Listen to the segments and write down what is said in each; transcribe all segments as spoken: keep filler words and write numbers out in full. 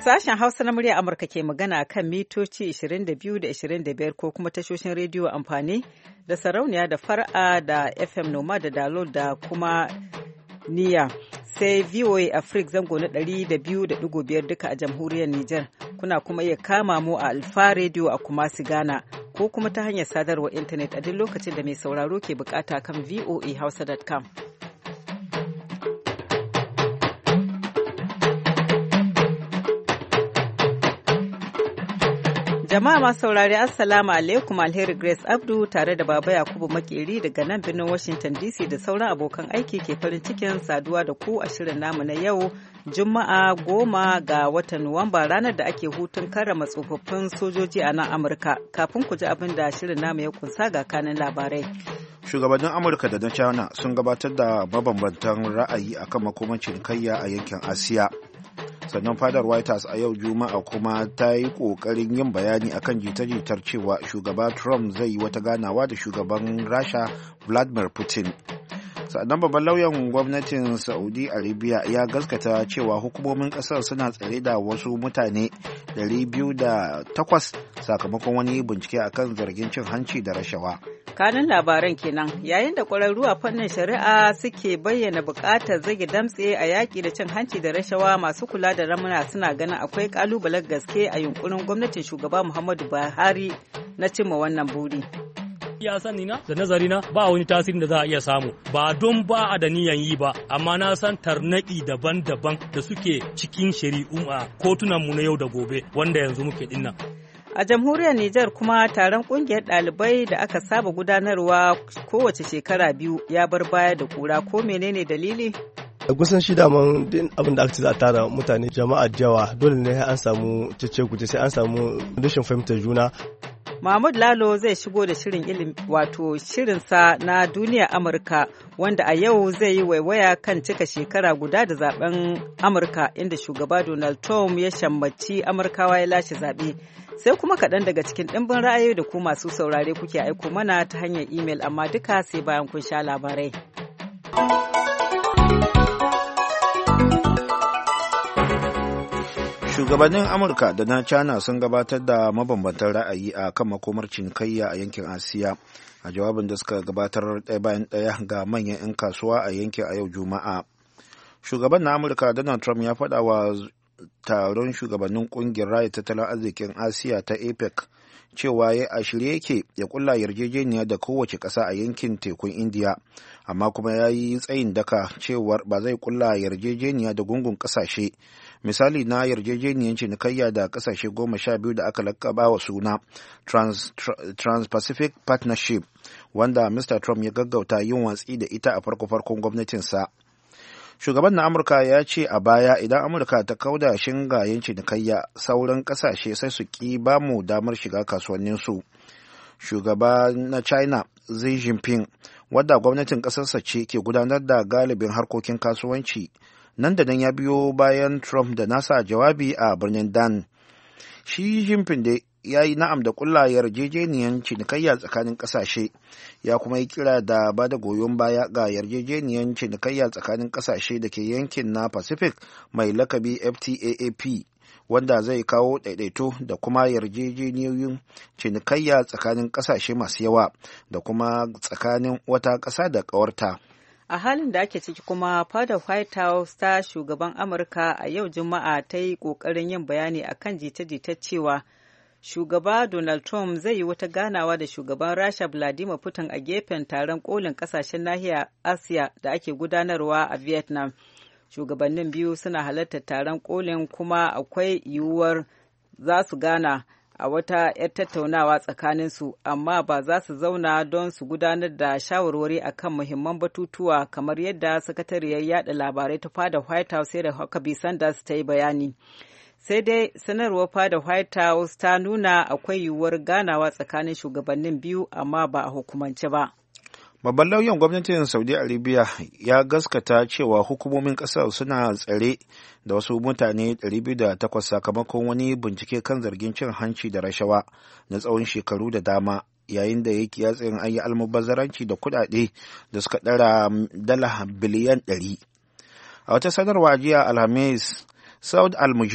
Sashen Hausa na murya Amurka ke magana kan mitoci ishirin da biyu da ishirin da biyar ko kuma tashoshin rediyo amfani da sarauniya da far'a da F M Noma da Dalol da kuma Niya. Sai V O A Africa zango na ɗari da biyu da ɗigo biyar duka a jamhuriyar Nijar. Kuna kuma iya kama mu a Alfa Radio a Kumasi Ghana ko kuma ta hanyar sadarwar intanet a duk lokacin da mai sauraro ke bukata kan V O A hausa dot com. Jama'a masu saurari Assalamu alaikum, Alheri Grace Abdu tare da Baba Yakubu Makeri daga nan birnin Washington D C da sauran abokan aiki ke farin cikin saduwa da ku a shirin namu na yau Juma'a goma ga watan Nuwamba, ranar da ake hutun karrama tsofaffin sojoji a nan Amurka. Kafin ku ji abin da shirin namu ya kunsa ga kanin labarai. Shugabannin Amurka da na China sun gabatar da mabambantan ra'ayi akan makomancin cinikayya a yankin Asiya. Sannan fadar White House a yau Juma'a kuma ta yi ƙoƙarin yin bayani akan jita-jitar cewa shugaba Trump zai yi wata ganawa da shugaban Rasha Vladimir Putin. Sannan babban lauyan gwamnatin Saudi Arabia ya gaskata cewa hukumomin ƙasar suna tsare da wasu mutane ɗari biyu da takwas sakamakon wani bincike akan zargin cin hanci da rashawa. Kanin labaran kenan, yayin da ƙwararru a fannin shari'a suke bayyana buƙatar zage damtse a yaƙi da cin hanci da rashawa, masu kula da ramuna suna ganin akwai ƙalubalen gaske a yunkurin gwamnatin shugaba Muhammadu Buhari na cimma wannan buri. Ya sani na da nazari na ba wani tasirin da za a iya samu, ba don ba a da niyan yi ba, amma na san tarnaki daban-daban da suke cikin shari'u a kotunan mu na yau da gobe wanda yanzu muke dinnan. A jamhuriyar Nijar kuma taron kungiyar ɗalibai da aka saba gudanarwa kowace shekara biyu ya bar baya da kura, ko menene dalili? Kusan shi daman din abin da aka ce za a tara mutane jama'a jawa dole ne an samu cece kuce, sai an samu rashin fahimtar juna. Mahmud Lalo zai shigo da shirin ilimi wato shirinsa na duniya Amurka, wanda a yau zai yi waiwaya kan cika shekara guda da zaben Amurka inda shugaba Donald Trump ya shammaci Amurkawa ya lashe zaɓe. Sai kuma kaɗan daga cikin ɗimbin ra'ayoyi da ku masu saurare kuke aiko mana ta hanyar imel, amma duka sai bayan kun sha labarai. Shugabannin Amurka da na China sun gabatar da mabambantan ra'ayi a kan makomar cinikayya a yankin Asiya a jawabin da suka gabatar ɗaya bayan ɗaya ga manyan 'yan kasuwa a yankin a yau Juma'a. Shugaban na Amurka Donald Trump ya faɗa wa taron shugabannin kungiyar raya tattalin arzikin Asiya ta APEC cewa ya a shirye yake ya kulla yarjejeniya da kowace ƙasa a yankin tekun Indiya, amma kuma ya yi tsayin daka cewar ba zai kulla yarjejeniya da gungun ƙasashe, misali na yarjejeniyar cinikayya da ƙasashe goma sha biyu da aka lakaba wa suna Trans, Trans-Pacific Partnership, wanda Mister Trump ya gaggauta yin watsi da ita a farko-farkon gwamnatinsa. Shugaban na Amurka ya ce a baya idan Amurka ta kauda shingayen cinikayya sauran kasashe sai su ki ba mu damar shiga kasuwanninsu. Shugaba na China Xi Jinping, wadda gwamnatin ƙasarsa ce ke gudanar da galibin harkokin kasuwanci, nan da nan ya biyo bayan Trump da nasa jawabi a birnin Dan. Shi Jinping da ya yi na'am da kulla yarjejeniyar cinikayya tsakanin ƙasashe, ya kuma yi kira da ba da goyon baya ga yarjejeniyar cinikayya tsakanin ƙasashe da ke yankin na Pacific mai lakabi F T A A P, wanda zai kawo daidaito da kuma yarjejeniyoyin cinikayya tsakanin ƙasashe masu yawa da kuma tsakanin wata ƙasa da ƙawarta. A halin da ake ciki kuma fadar White House ta shugaban Amurka a yau Juma'a ta yi ƙoƙarin yin bayani akan jita-jita cewa shugaba Donald Trump zai yi wata ganawa da shugaban Rasha Vladimir Putin a gefen taron kolin kasashen nahiyar Asiya da ake gudanarwa a Vietnam. Shugabannin biyu suna halartar taron kolin kuma akwai yiwuwar za su gana a wata 'yar tattaunawa tsakaninsu, amma ba za su zauna don su gudanar da shawarwari akan muhimman batutuwa kamar yadda sakatariyar yada labarai ta fada White House Sarah Huckabee Sanders ta yi bayani. Sai dai sanarwar fada White House ta nuna akwai yiwuwar ganawa tsakanin shugabannin biyu, amma ba a hukumance ba. Babban lauyan gwamnatin Saudi Arabia ya gaskata cewa hukumomin ƙasar suna tsare da wasu mutane ɗari biyu da takwas sakamakon wani bincike kan zargin cin hanci da rashawa na tsawon shekaru da dama, yayin da yake yatsayin an yi almubazzaranci da kuɗaɗe da suka ɗara dala biliyan ɗari. A wata sanarwa jiya Alhamis, Saud Al-Mujib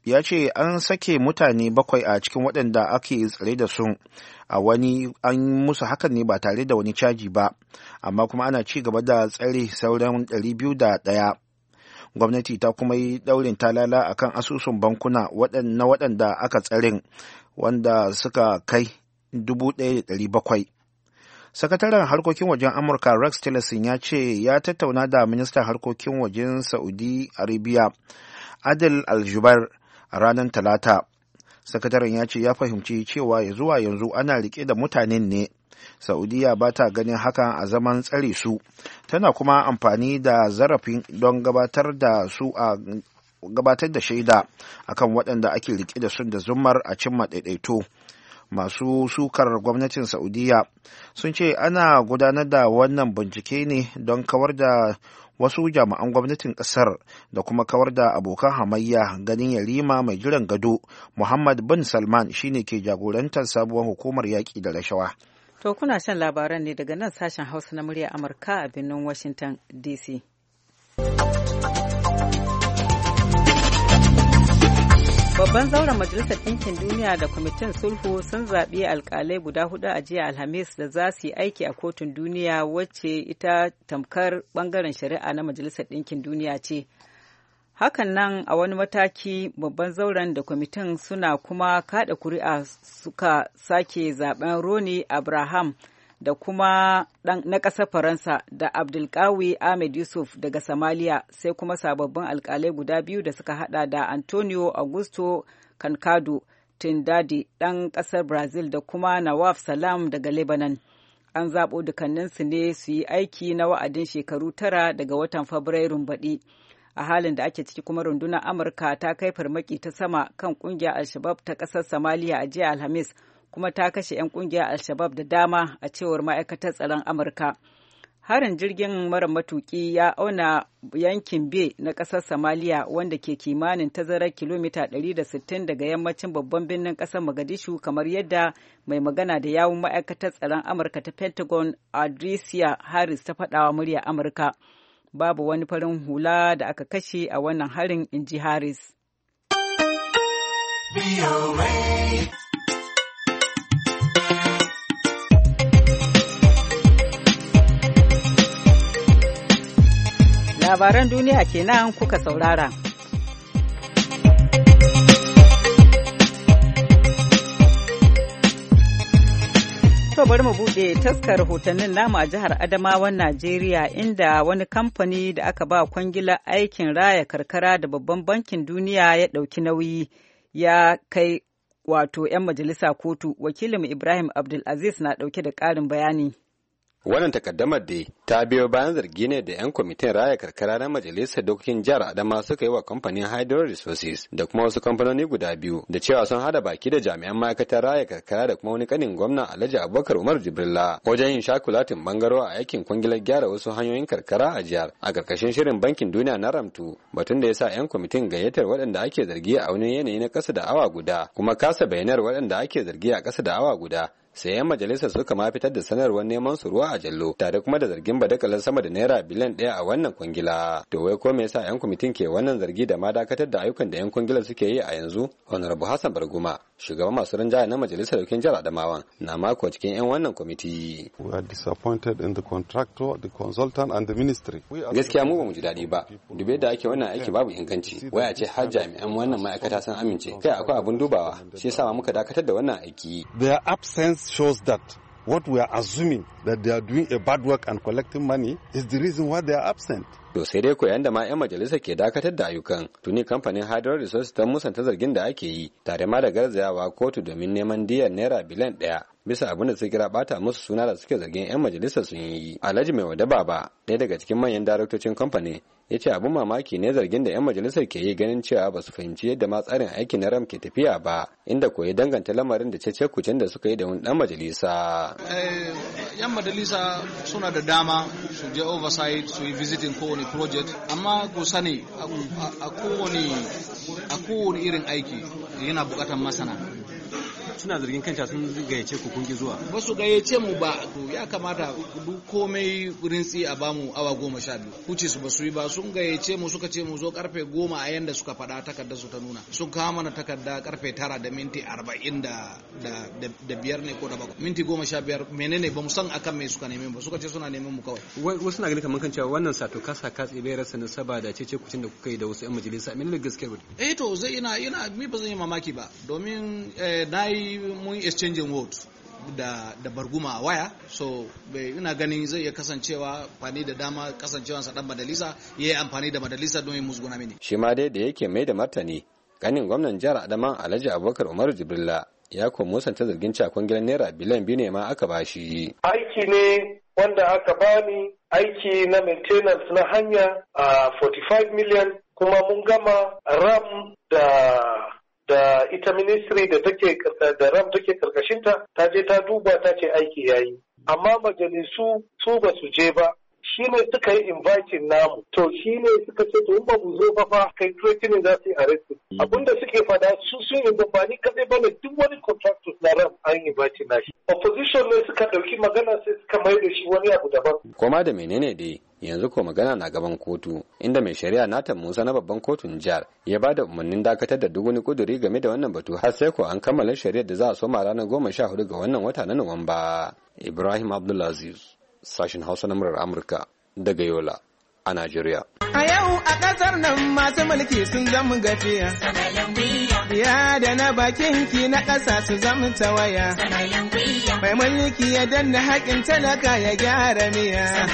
ya ce an sake mutane bakwai a cikin waɗanda ake tsare da su a wani an musu hakan ne ba tare da wani caji ba, amma kuma ana ci gaba da tsare sauran ɗari biyu da ɗaya. Gwamnati ta kuma yi ɗaurin talala a kan asusun bankuna na waɗanda aka tsarin wanda suka kai dubu ɗaya da ɗari bakwai. Sakataren harkokin wajen Amurka Rex Tillerson ya ce ya tattauna da ministan harkokin wajen Saudi Arabia Adel Al-Jubair a ranar Talata. Sakataren ya ce ya fahimci cewa ya zuwa yanzu ana rike da mutanen ne. Saudiya ba ta ganin hakan a zaman tsare su, tana kuma amfani da zarafin don gabatar da su a gabatar da shaida akan waɗanda ake rike da su da zumar a cimma daidaito. Masu sukar gwamnatin Saudiya sun ce ana gudanar da wannan bincike ne don kawar da wasu jami'an gwamnatin ƙasar da kuma kawar da abokan hamayya, ganin yarima mai jiran gado Muhammad bin Salman shine ke jagorantar sabuwar hukumar yaƙi da rashawa. To kuna shan labaran ne daga nan sashen Hausa na murya Amurka a birnin Washington D C. Babban zauren Majalisar Ɗinkin Duniya da Kwamitin Sulhu sun zaɓi alƙalai guda hudu a jiya Alhamis da za su yi aiki a Kotun Duniya wacce ita tamkar ɓangaren shari'a na Majalisar Ɗinkin Duniya ce. Hakan nan a wani mataki babban zauren da kwamitin suna kuma kaɗa kuri'a suka sake zaɓen Roni Abraham da kuma na ƙasar Faransa da Abdulkawi Ahmed Yusuf daga Somalia, sai kuma sababbin alƙalai guda biyu da suka hada da Antonio Augusto Cancado Tindadi ɗan ƙasar Brazil da kuma Nawaf Salam daga Lebanon. An zaɓo dukkaninsu ne su yi aiki na wa'adin shekaru tara daga watan Fabrairun baɗi. A halin da ake ciki kuma rundunar Amurka ta kai farmaki ta sama kan ƙungiyar Al-Shabab ta ƙasar Somalia a jiya Alhamis, kuma ta kashe 'yan kungiyar Al-Shabab da dama a cewar ma'aikatar tsaron Amurka. Harin jirgin mara matuki ya auna yankin Bay na ƙasar Somalia wanda ke kimanin tazarar kilomita ɗari da sittin daga yammacin babban birnin ƙasar Mogadishu, kamar yadda mai magana da yawun ma'aikatar tsaron Amurka ta Pentagon Adricia Harris ta faɗawa murya Amurka. Babu wani farin hula da aka kashe a wannan harin, inji Harris. Labaran duniya kenan kuka saurara. To bari mu buɗe taskar rahotannin namu a jihar Adamawan Najeriya, inda wani kamfani da aka ba kwangila aikin raya karkara da babban bankin duniya ya ɗauki nauyi ya kai wato 'yan majalisa kotu. Wakilinmu Ibrahim Abdulaziz na ɗauke da ƙarin bayani. Wannan takaddamar da ta biyo bayan zargi ne da 'yan kwamitin raya karkara na majalisar dokokin jihar Adama suka yi wa kamfanin Hydro Resources da kuma wasu kamfanoni guda biyu da cewa sun hada baki da jami'an ma'aikatar raya karkara da kuma wani kanin gwamna Alhaji Abubakar Umar Jibrilla wajen yin shakulatin bangaro a aikin kwangilar gyara wasu hanyoyin karkara a jihar a karkashin shirin bankin duniya na Ramtu, batun da ya sa 'yan kwamitin gayyatar waɗanda ake zargi a wani yanayi na ƙasa da awa guda kuma kasa bayanar waɗanda ake zargi a ƙasa da awa guda. Sai 'yan majalisar suka ma fitar da sanarwar neman su ruwa a jallo tare kuma da zargin badakalar sama da naira biliyan ɗaya a wannan kwangila. To wai ko me yasa 'yan kwamitin ke wannan zargi da ma dakatar da ayyukan da 'yan kwangilar suke yi a yanzu? Honorable Hassan Barguma, shugaban masu rinjaya na majalisar dokin jihar Adamawa, na mako cikin 'yan wannan kwamiti. We are disappointed in the contractor, the consultant and the ministry. Gaskiya mu ba mu ji daɗi ba. Dube da ake wannan aiki babu inganci. Wai a ce har jami'an wannan ma'aikata sun amince. Kai akwai abun dubawa. Shi yasa muka dakatar da wannan aiki. Their absence shows that what we are assuming that they are doing a bad work and collecting money is the reason why they are absent. To sai dai koyan da ma 'yan majalisa ke dakatar da ayyukan, tuni kamfanin Hydro Resources ta musanta zargin da ake yi tare ma da garzayawa kotu domin neman diyar naira biliyan ɗaya bisa abin da suka kira bata musu suna da suke zargin 'yan majalisa sun yi. Alhaji Mai Wada Baba, ɗaya daga cikin manyan daraktocin kamfanin, ya ce abin mamaki ne zargin da 'yan majalisar ke yi ganin cewa ba su fahimci yadda ma tsarin aikin na ram ke tafiya ba, inda koyi danganta lamarin da cece kucin da suka yi da wani dan majalisa. yan majalisa suna da dama su je oversight su yi visiting kowane project, amma ku sani a kowane irin aiki yana bukatar masana. suna zargin kanta sun gayyace ku kun ki zuwa. Ba su gayyace mu ba, ya kamata duk komai rintsi a bamu awa goma sha biyu. Kuce su ba su yi ba, sun gayyace mu suka ce mu zo karfe goma a yanda suka faɗa takardar su ta nuna. Sun kawo mana takarda karfe tara da minti arba'in da da biyar ne ko da bakwai. Minti goma sha biyar menene ba mu san akan me suka neme ba, suka ce suna neman mu kawai. Wasu na ganin kamar kan cewa wannan sato kasa katse bai rasa nasaba da cece kucin da kuka yi da wasu 'yan majalisa, menene gaskiyar ba? Eh to zai ina ina mi ba zan yi mamaki ba, domin na yi mun exchanging vote da da barguma a waya, so ina ganin zai iya kasancewa fani da dama kasancewansa dan majalisa ya yi amfani da majalisa don yin musguna mini. Shi ma dai da yake mai da martani ganin gwamnan jihar Adama Alhaji Abubakar Umaru Jibrilla ya ko musanta zargin cakon gidan naira biliyan biyu ne ma aka bashi. Aiki ne wanda aka bani, aiki na maintenance na hanya a forty-five million, kuma mun gama ram da da ita ministry da take da ram take karkashinta ta je ta duba ta ce aiki yayi, amma majalisu su ba su je ba. Shi ne suka yi inviting namu, to shi ne suka ce to in ba mu zo ba fa kai threatening za su yi arrested. Abinda suke fada su sun yi ba ni kadai bane, duk wani contractors na ram an yi inviting nashi. Opposition ne suka dauki magana sai suka mai da shi wani abu daban. Koma da menene dai yanzu ko magana na gaban kotu, inda mai shari'a Nathan Musa na babban kotun jihar ya ba da umarnin dakatar da duk wani kuduri game da wannan batu har sai ko an kammala shari'ar da za a soma ranar goma sha hudu ga wannan wata na Nuwamba. Ibrahim Abdulaziz, sashen Hausa na murar Amurka daga Yola a Najeriya. A yau a ƙasar nan masu mulki sun zama gafiya. Ya da na bakin ki na ƙasa su zama tawaya. Mai mulki ya danna haƙin talaka ya gyara miya.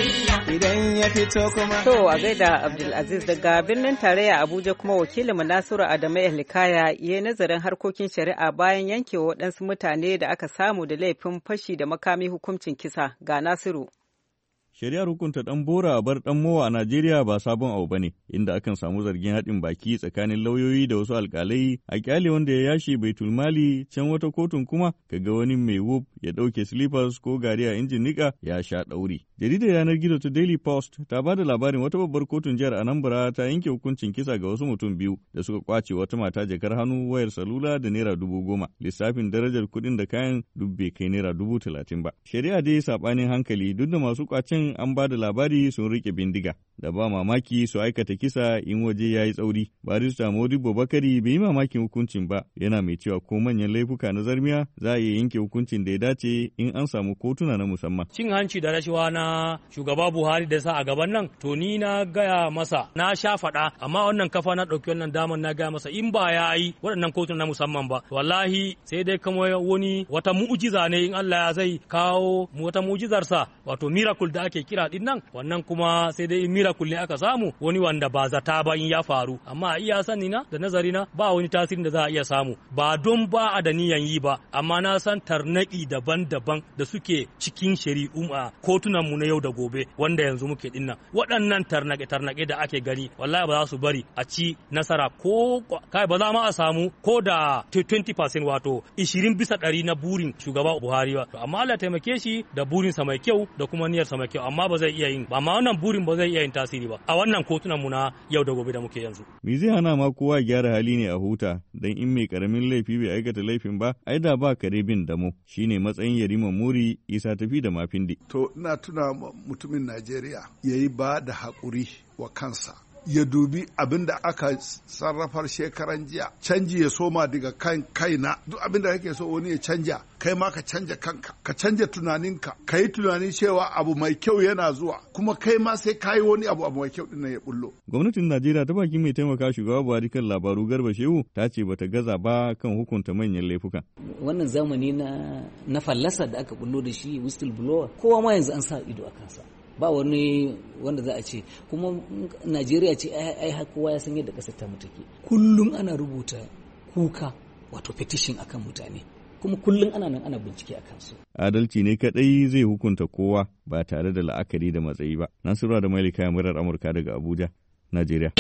Idan ya fito kuma. To a gaida Abdulaziz daga birnin tarayya Abuja kuma wakilinmu Nasiru Adamu Ehlikaya ya yi nazarin harkokin shari'a bayan yankewa waɗansu mutane da aka samu da laifin fashi da makami hukuncin kisa. Ga Nasiru. Shari'ar hukunta ɗan bora a bar ɗan mowa a Najeriya ba sabon abu bane, inda akan samu zargin haɗin baki tsakanin lauyoyi da wasu alƙalai a ƙyale wanda ya yashe baitul mali, can wata kotun kuma kaga wani mai wuf ya ɗauke slippers ko gari a injin niƙa ya sha ɗauri. Jaridar yanar gizo ta Daily Post ta ba da labarin wata babbar kotun jihar Anambra ta yanke hukuncin kisa ga wasu mutum biyu da suka kwace wata mata jakar hannu, wayar salula da naira dubu goma. Lissafin darajar kuɗin da kayan duk bai kai naira dubu talatin ba. Shari'a dai saɓanin hankali duk da masu kwacen an ba da labari sun rike bindiga da ba mamaki su aikata kisa in waje ya yi tsauri. Barista Modibo Bakari bai yi mamakin hukuncin ba, yana mai cewa ko manyan laifuka na zarmiya za a iya yanke hukuncin da ya dace in an samu kotuna na musamman. Cin hanci da rashawa na shugaba Buhari da sa a gaban nan, to ni na gaya masa na sha faɗa, amma wannan kafa na ɗauki wannan daman na gaya masa in ba ya yi waɗannan kotuna na musamman ba, wallahi sai dai kama wani wata mu'ujiza ne in Allah ya zai kawo wata mu'ujizarsa, wato miracle da ake kira din nan, wannan kuma sai dai miracle ne aka samu wani wanda ba zata ba in ya faru, amma a iya sani na da nazari na ba wani tasirin da za a iya samu, ba don ba a da niyan yi ba, amma na san tarnaki daban-daban da suke cikin shari'u a kotunan mu na yau da gobe wanda yanzu muke dinnan. Waɗannan tarnake tarnake da ake gani wallahi ba za su bari a ci nasara ko kai ba za ma a samu ko da twenty percent wato ishirin bisa ɗari na burin shugaba Buhari ba, amma Allah taimake shi da burinsa mai kyau da kuma niyyarsa mai kyau, amma ba zai iya yin ba, amma wannan burin ba zai iya yin tasiri ba a wannan kotunan mu na yau da gobe da muke yanzu. Me zai hana ma kowa gyara hali ne a huta, dan in mai karamin laifi bai aikata laifin ba ai da ba kare bin damo, shine matsayin Yarima Muri Isa tafi da Mafindi. To ina tuna mutumin Najeriya yayi ba da haƙuri wa kansa, ya dubi abin da aka sarrafar shekaran jiya, canji ya soma daga kan kaina, duk abin da kake so wani ya canja, kai ma ka canja kanka, ka canja tunaninka, ka yi tunanin cewa abu mai kyau yana zuwa, kuma kai ma sai ka yi wani abu abu mai kyau din ya bullo. Gwamnatin Najeriya ta bakin mai taimaka shugaba Buhari kan labaru Garba Shehu ta ce bata gaza ba kan hukunta manyan laifukan. Wannan zamani na na fallasa da aka bullo da shi whistleblower, kowa ma yanzu an sa ido a kansa. Ba wani wanda za a ce, kuma Najeriya ce ai kowa ya san yadda ƙasar ta mutake. Kullum ana rubuta kuka wato petition akan mutane, kuma kullum ana nan ana bincike a kansu. Adalci ne kadai zai hukunta kowa ba tare da la'akari da matsayi ba. Nasiru da Malika ya murar Amurka daga Abuja, Najeriya.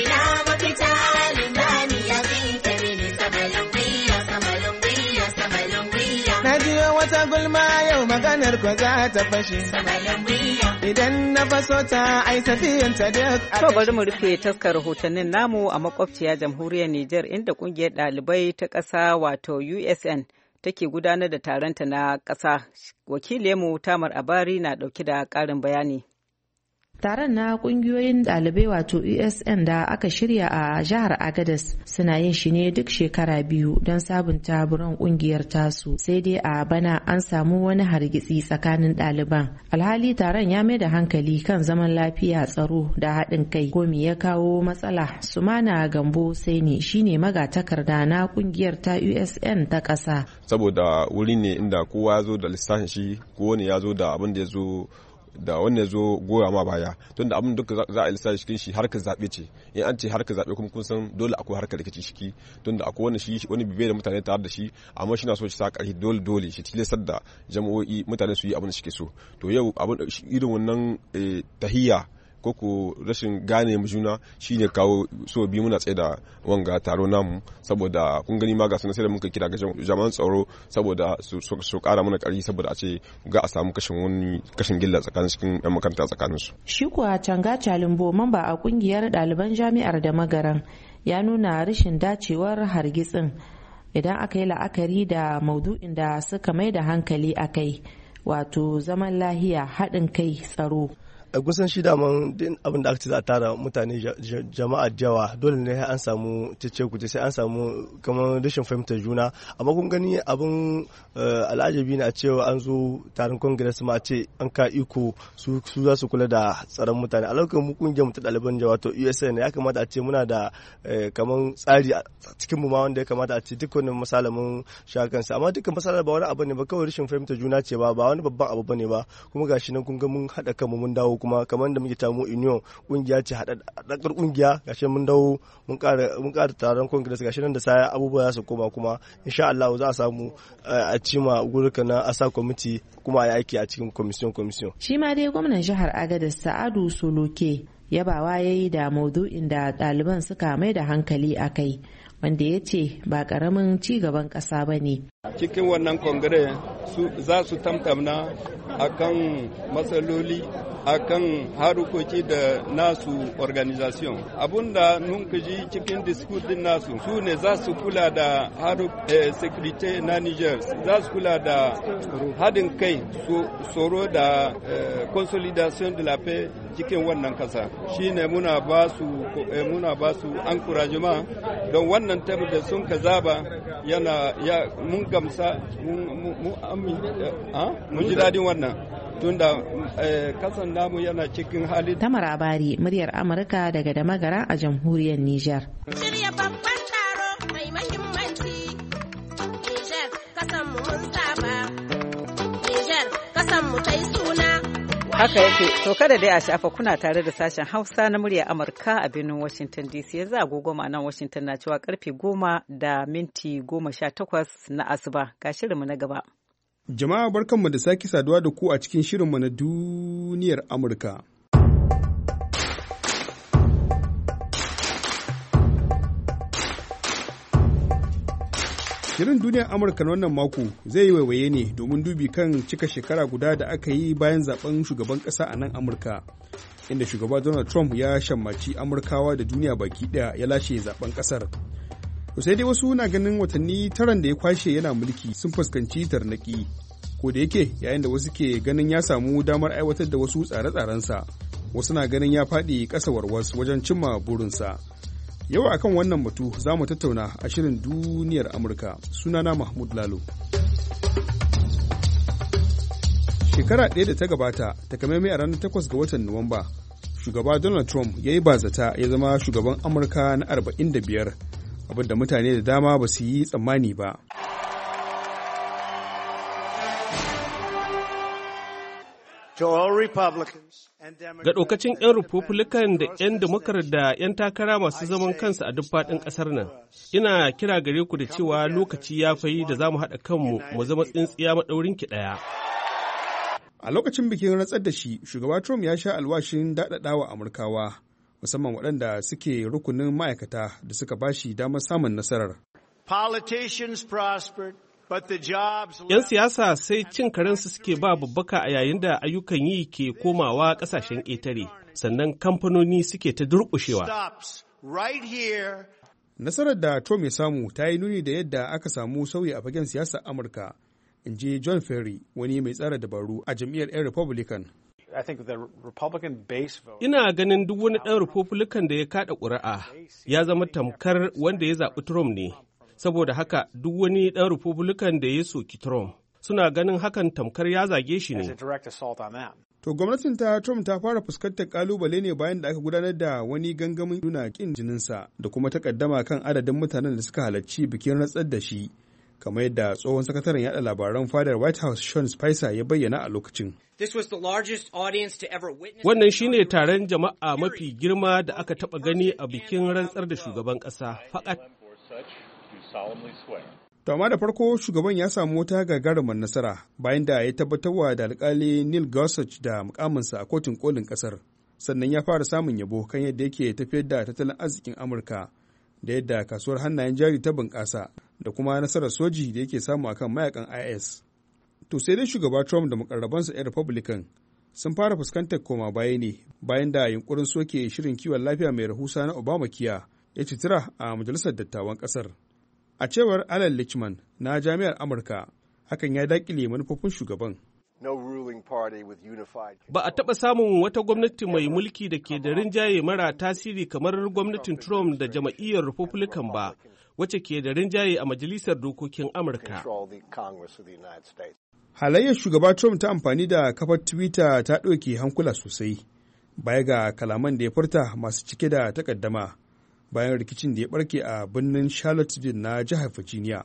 Na jiyo wata gulma yau maganar ko za ta fashe. Idan na faso ta ai tafiyanta duk. To bari mu rufe taskar rahotannin namu a makwabciya jamhuriyar Nijar, inda kungiyar ɗalibai ta ƙasa wato U S N take gudanar da taronta na ƙasa. Wakiliyarmu Tamar Abari na ɗauki da ƙarin bayani. Taron na kungiyoyin ɗalibai wato U S N da aka shirya a jihar Agadez suna yin shi ne duk shekara biyu don sabunta buran kungiyar tasu, sai dai a bana an samu wani hargitsi tsakanin ɗaliban. Alhali taron ya mai da hankali kan zaman lafiya, tsaro da haɗin kai. Ko me ya kawo matsala? Sumana Gambo Saini shine magatakarda na kungiyar ta U S N ta ƙasa. Saboda wuri ne inda kowa ya zo da lissafin shi, kowane ya zo da abin da ya zo da wanda ya zo goya ma baya, tunda abin duka za a lissafi cikin shi harkar zaɓe ce. In an ce harkar zaɓe kuma kun san dole akwai harkar rikici ciki, tunda akwai wani shi wani bibe da mutane tare da shi, amma shi na so shi sa ƙarfi dole dole shi tilastar da jama'o'i mutane su yi abin da suke so. To yau abin irin wannan tahiyya ko ko rashin gane mu juna shine kawo so biyu muna tsaye da wanga taro namu, saboda kun gani ma ga sunan sai da muka kira ga jami'an tsaro saboda su kara mana ƙarfi, saboda a ce ga a samu kashin wani kashin gilla tsakanin cikin yan makaranta tsakanin su. Shi kuwa Canga Calimbo, mamba a kungiyar ɗaliban jami'ar da Magaran, ya nuna rashin dacewar hargitsin idan aka yi la'akari da maudu'in da suka mai da hankali a kai, wato zaman lahiya, haɗin kai, tsaro. a kusan shi daman din abin da aka ce za a tara mutane jama'a jawa dole ne an samu cece kuce, sai an samu kamar rashin fahimtar juna. Amma kun gani abin al'ajabi ne a cewa an zo taron congress ma a ce an ka iko su za su kula da tsaron mutane. A lokacin mu kungiyar mu ta ɗaliban jawa to U S N ya kamata a ce muna da kamar tsari a cikin mu ma wanda ya kamata a ce dukkanin masalamin shakansa, amma dukkan masalar ba wani abu ne ba, kawai rashin fahimtar juna ce ba ba wani babban abu bane ba. Kuma gashi nan kun ga mun haɗa kanmu mun dawo, kuma kamar da muke tamu union kungiya ce haɗaɗɗar kungiya, gashi mun dawo mun ƙara mun ƙara taron congress, gashi nan da saya abubuwa za su koma, kuma insha Allah za a samu a cima gurka na asa committee kuma a yi aiki a cikin commission commission. Shi ma dai gwamnan jihar Agadez Sa'adu Soloke yabawa yayi da maudu'in da ɗaliban suka mai da hankali a kai, wanda ya ce ba ƙaramin ci gaban ƙasa ba ne. Cikin wannan kongire za su tamtamna akan matsaloli, akan harukoki da nasu organization. Abunda nun ji cikin discours din nasu su ne za su kula da haruk eh, security na Niger, za su kula da haɗin kai, tsoro da eh, consolidation de la paix cikin wannan kasa. Shine muna ba su eh, muna ba su encouragement don wannan tabu da sun ka zaba yana ya mun gamsa mun mun ji dadin wannan tunda kasan namu yana cikin hali. Tamar Abari, muryar Amurka daga Damagara a jamhuriyar Nijar. Shirya babban taro mai mahimmanci. Nijar kasan mu mun saba. Nijar kasan mu tai suna. Haka yake, to kada dai a shafa kuna tare da sashen Hausa na muryar Amurka a birnin Washington D C. Yanzu agogo nan Washington na cewa karfe goma da minti goma sha takwas na asuba. Ga shirinmu na gaba. Jama'a barkanmu da sake saduwa da ku a cikin shirinmu na duniyar Amurka. Shirin duniyar Amurka na wannan mako zai yi waiwaye ne domin dubi kan cika shekara guda da aka yi bayan zaben shugaban ƙasa a nan Amurka, inda shugaba Donald Trump ya shammaci Amurkawa da duniya baki ɗaya ya lashe zaben ƙasar. sai dai wasu na ganin watanni taran da ya kwashe yana mulki sun fuskanci tarnaki, ko da yake yayin da wasu ke ganin ya samu damar aiwatar da wasu tsare-tsarensa, wasu na ganin ya faɗi ƙasa warwas wajen cimma burinsa. Yau akan wannan batu za mu tattauna a shirin duniyar Amurka. Sunana Mahmud Lalo. Shekara ɗaya da ta gabata, takamaimai a ranar takwas ga watan Nuwamba, shugaba Donald Trump ya yi bazata ya zama shugaban Amurka na arba'in da biyar, abinda mutane da dama ba su yi tsammani ba. Ga ɗaukacin 'yan Republican da 'yan Democrat da 'yan takara masu zaman kansu a duk faɗin ƙasar nan, ina kira gare ku da cewa lokaci ya fayi da za mu haɗa kanmu mu zama tsintsiya maɗaurinki ɗaya. A lokacin bikin rantsar da shi, shugaba Trump ya sha alwashin daɗaɗawa Amurkawa, musamman waɗanda suke rukunin ma'aikata da suka bashi damar samun nasarar. ‘Yan siyasa sai cin karensu suke ba babbaka a yayin da ayyukan yi ke komawa ƙasashen ƙetare, sannan kamfanoni suke ta durƙushewa. Nasarar da Trump ya samu ta yi nuni da yadda aka samu sauyi a fagen siyasar Amurka, in ji John Ferry, wani mai tsara dabaru a jam'iyyar 'yan Republican. Ina ganin duk wani ɗan Republican da ya kaɗa ƙuri'a ya zama tamkar wanda ya zaɓi Trump ne, saboda haka duk wani ɗan Republican da ya soki Trump suna ganin hakan tamkar ya zage shi ne. To gwamnatin ta Trump ta fara fuskantar kalubale ne bayan da aka gudanar da wani gangamin nuna kin jininsa da kuma takaddama kan adadin mutanen da suka halarci bikin rantsar da shi, kamar yadda tsohon sakataren yada labaran fadar White House Sean Spicer ya bayyana a lokacin. Wannan shine taron jama'a mafi girma da aka taɓa gani a bikin rantsar da shugaban ƙasa. Fakat. To amma da farko shugaban ya samu wata gagarumar nasara bayan da ya tabbatarwa da alkali Neil Gorsuch da mukaminsa a kotun kolin kasar. Sannan ya fara samun yabo kan yadda yake tafiyar da tattalin arzikin Amurka da yadda kasuwar hannayen jari ta bunƙasa da kuma nasarar soji da yake samu akan mayakan I S. To sai dai shugaba Trump da mukarrabansa 'yan Republican sun fara fuskantar koma baya ne bayan da yunkurin soke shirin kiwon lafiya mai rahusa na Obamacare ya citira a majalisar dattawan kasar. A cewar Alan Lichman na Jami'ar Amurka, hakan ya daƙile manufofin shugaban. Ba a taɓa samun wata gwamnati mai mulki da ke da rinjaye mara tasiri kamar gwamnatin Trump da jama'iyyar Republican ba, wacce ke da rinjaye a Majalisar Dokokin Amurka. Halayyar shugaba Trump ta amfani da kafar Twitter ta ɗauke hankula sosai, baya ga kalaman da ya furta masu cike da takaddama. Bayan rikicin da ya barke a birnin Charlottesville na jihar Virginia.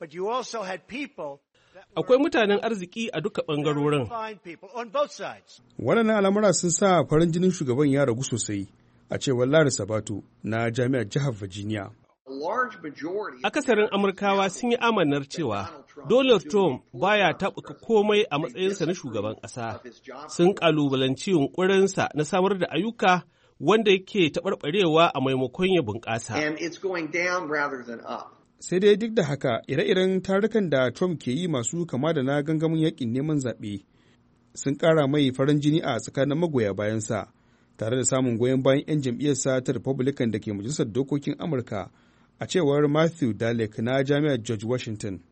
Akwai mutanen arziki a duka ɓangarorin. Waɗannan al'amura sun sa farin jinin shugaban ya ragu sosai, a cewar Larry Sabato na jami'ar jihar Virginia. Akasarin Amurkawa sun yi amanar cewa Donald Trump baya taɓuka komai a matsayinsa na shugaban ƙasa. Sun ƙalubalanci yunƙurinsa na samar da ayyuka wanda yake taɓarɓarewa a maimakon ya bunƙasa. Sai dai duk da haka, ire-iren tarukan da Trump ke yi masu kama da na gangamin yakin neman zaɓe sun ƙara mai farin jini a tsakanin magoya bayansa, tare da samun goyon bayan 'yan jam'iyyarsa ta Republican da ke Majalisar Dokokin Amurka, a cewar Matthew Dalek na Jami'ar George Washington.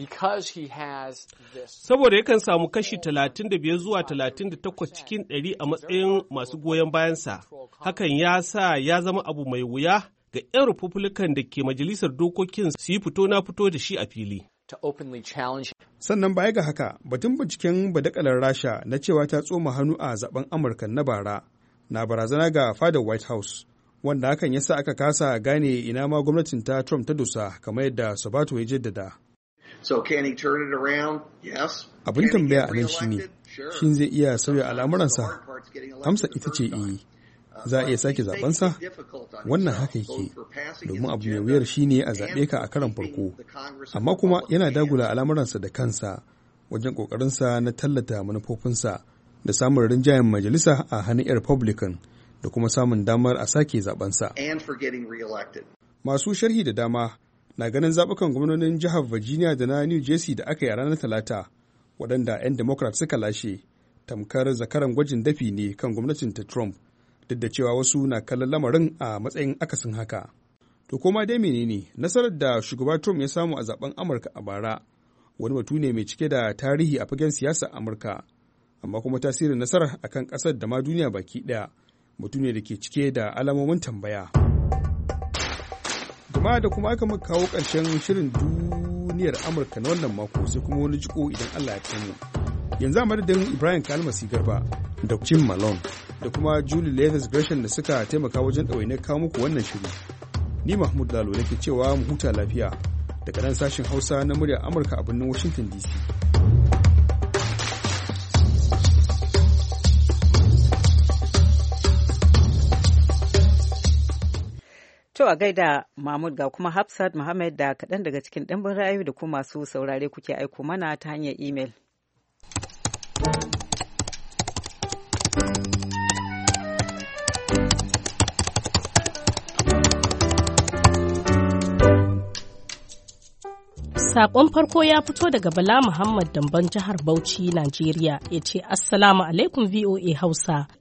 Saboda yakan samu kashi talatin da biyar zuwa talatin da takwas cikin ɗari a matsayin masu goyon bayansa, hakan ya sa ya zama abu mai wuya ga 'yan Republican da ke majalisar dokokin su yi fito na fito da shi a fili. Sannan baya ga haka, batun binciken badakalar Rasha na cewa ta tsoma hannu a zaben Amurka na bara na barazana ga fadar White House, wanda hakan ya sa aka kasa gane ina ma gwamnatin ta Trump ta dosa, kamar yadda Sabato ya jaddada. So can he turn it around? Yes. Abin tambaya a nan shi ne, shin zai iya sauya al'amuransa? Amsa ita ce iya. Za a iya sake zabensa? Wannan haka yake, domin abu mai wuyar shi ne a zaɓe ka a karon farko, amma kuma yana dagula al'amuransa da kansa wajen ƙoƙarinsa na tallata manufofinsa da samun rinjayen majalisa a hannun 'yan Republican da kuma samun damar a sake zabensa. Masu sharhi da dama na ganin zaɓukan gwamnonin jihar Virginia da na New Jersey da aka yi a ranar Talata, waɗanda 'yan Democrat suka lashe, tamkar zakaran gwajin dafi ne kan gwamnatin ta Trump, duk da cewa wasu na kallon lamarin a matsayin akasin haka. To koma dai menene nasarar da shugaba Trump ya samu a zaben Amurka a bara, wani batu ne mai cike da tarihi a fagen siyasar Amurka, amma kuma tasirin nasarar akan ƙasar da ma duniya baki ɗaya, batu ne da ke cike da alamomin tambaya. Jama'a da kuma aka muka kawo ƙarshen shirin duniyar Amurka na wannan mako, sai kuma wani jiko idan Allah ya kai mu. Yanzu a madadin Ibrahim Kalmasi Garba da Jim Malone da kuma Julie Leathers Gresham da suka taimaka wajen ɗawainiyar kawo muku wannan shiri. Ni Mahmud Lalo nake cewa mu huta lafiya daga nan sashen Hausa na muryar Amurka a birnin Washington D C. To a gaida Mahmud ga kuma Hafsat Muhammad da kaɗan daga cikin ɗimbin ra'ayoyi da kuma masu saurare kuke aiko mana ta hanyar imel. Sakon farko ya fito daga Bala Muhammad Damban jihar Bauchi, Najeriya, ya ce Assalamu alaikum V O A Hausa.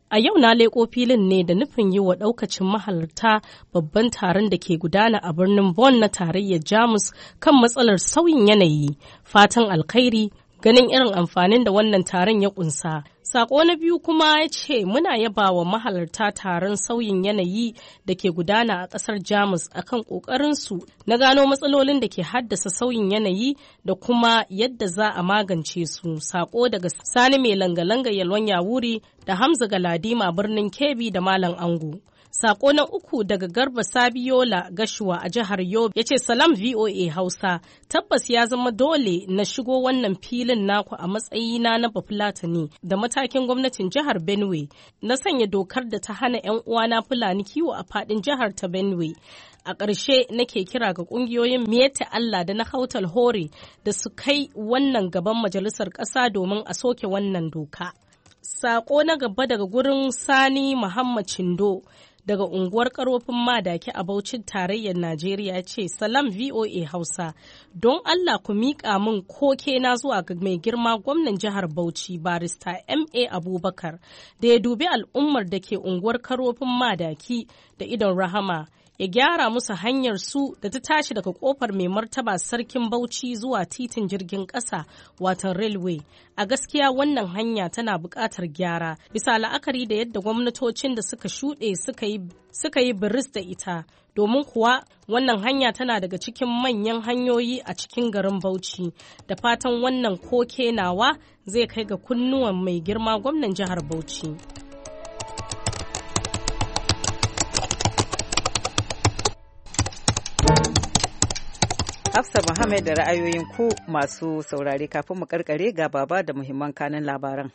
A yau na leƙo filin ne da nufin yi wa ɗaukacin mahalarta babban taron da ke gudana a birnin Bonn na tarayyar Jamus kan matsalar sauyin yanayi, fatan alkhairi, ganin irin amfanin da wannan taron ya ƙunsa. Sako na biyu kuma ya ce muna yaba wa mahalarta taron sauyin yanayi da ke gudana a ƙasar Jamus akan ƙoƙarinsu na gano matsalolin da ke haddasa sauyin yanayi da kuma yadda za a magance su. Sako daga Sani mai langa-langa Yalwan Yawuri da Hamza Galadima birnin Kebbi da Malam Angu. Sako na uku daga Garba Sabiola Gashuwa a jihar Yobe ya ce salam V O A Hausa, tabbas ya zama dole na shigo wannan filin naku a matsayina na Bafulatani da matakin gwamnatin jihar Benue na sanya dokar da ta hana 'yan uwana Fulani kiwo a fadin jihar ta Benue. A ƙarshe nake kira ga ƙungiyoyin Miyetti Allah da na Hautal Hore da su kai wannan gaban majalisar ƙasa domin a soke wannan doka. Sako na gaba daga gurin Sani Muhammad Chindo daga unguwar Karofin Madaki a Bauchin tarayyar Najeriya ce salam V O A Hausa, don Allah ku miƙa min koke na zuwa ga mai girma gwamnan jihar Bauchi barista M A Abubakar da ya dubi al'ummar da ke unguwar Karofin Madaki da idon rahama, ya gyara musu hanyar su da ta tashi daga kofar mai martaba sarkin Bauchi zuwa titin jirgin ƙasa watan railway. A gaskiya wannan hanya tana buƙatar gyara bisa la'akari da yadda gwamnatocin da suka shuɗe suka yi biris da ita, domin kuwa wannan hanya tana daga cikin manyan hanyoyi a cikin garin Bauchi. Da fatan wannan koke nawa zai kai ga kunnuwan mai girma gwamnan jihar Bauchi. Hafsa Muhammad da ra'ayoyin ku masu saurare, kafin mu karkare ga baba da muhimman kanin labaran.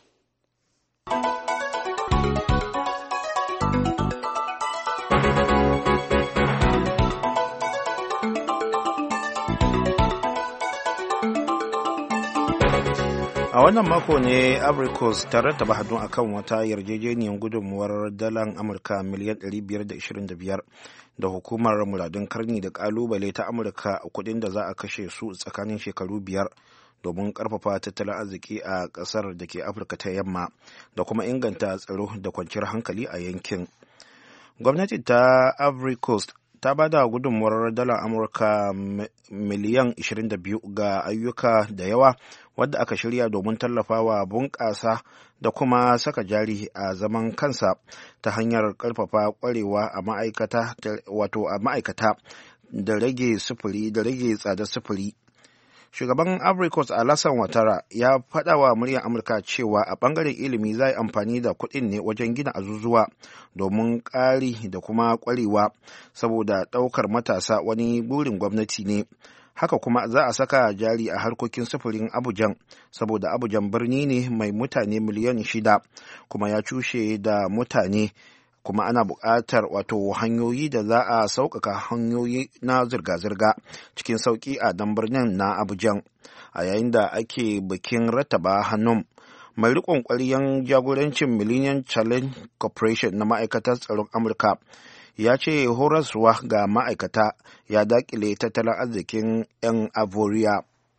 A wannan mako ne Ivory Coast ta rattaba hannu akan wata yarjejeniyar gudunmuwar dalar Amurka miliyan ɗari biyar da ishirin da biyar da hukumar muradun karni da kalubale ta Amurka kudin da za a kashe su tsakanin shekaru biyar domin karfafa tattalin arziki a kasar da ke Afirka ta yamma da kuma inganta tsaro da kwanciyar hankali a yankin. Gwamnati ta Ivory Coast ta ba da gudunmuwar dalar Amurka miliyan ishirin da biyu ga ayyuka da yawa wadda aka shirya domin tallafawa bunƙasa da kuma saka jari a zaman kansa ta hanyar ƙarfafa ƙwarewa a ma'aikata wato a ma'aikata da rage sufuri da rage tsadar sufuri. Shugaban Ivory Coast Alassane Ouattara ya faɗa wa muryar Amurka cewa a ɓangaren ilimi za yi amfani da kuɗin ne wajen gina azuzuwa domin ƙari da kuma ƙwarewa saboda ɗaukar matasa wani burin gwamnati ne. Haka kuma za a saka jari a harkokin sufurin Abujan saboda Abujan birni ne mai mutane miliyan shida kuma ya cushe da mutane, kuma ana buƙatar wato hanyoyi da za a sauƙaƙa hanyoyi na zirga-zirga cikin sauƙi a dan birnin na Abujan. A yayin da ake bikin rattaba hannun, mai riƙon ƙwaryen jagorancin Millennium Challenge Corporation na ma'aikatar tsaron Amurka ya ce horaswa ga ma'aikata ya daƙile tattalin arzikin 'yan Ivoriya.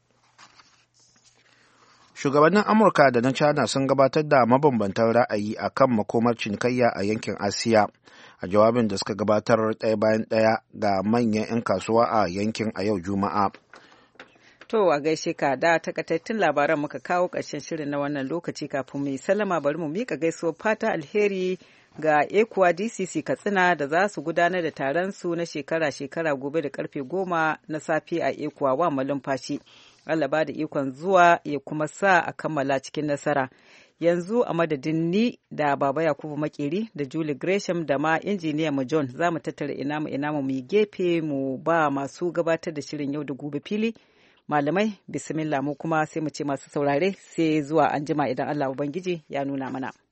Shugabannin Amurka da na China sun gabatar da mabambantan ra'ayi a kan makomar cinikayya a yankin Asiya a jawabin da suka gabatar ɗaya bayan ɗaya ga manyan 'yan kasuwa a yankin a yau Juma'a. To a gaishe ka, da takaitattun labaran muka kawo ƙarshen shirin na wannan lokaci. Kafin mu yi sallama bari mu mika gaisuwar fata alheri ga Ekuwa D C C Katsina da za su gudanar da taron su na shekara-shekara gobe da karfe goma na safe a Ekuwa wa malumfashi. Allah ba da ikon zuwa ya kuma sa a kammala cikin nasara. Yanzu a madadin ni da Baba Yakubu Makeri da Julie Gresham da ma injiniya mu John, za mu tattara ina mu ina mu mu gefe mu ba masu gabatar da shirin yau da gobe fili. Malamai bismillah, mu kuma sai mu ce masu saurare sai zuwa anjima idan Allah Ubangiji ya nuna mana.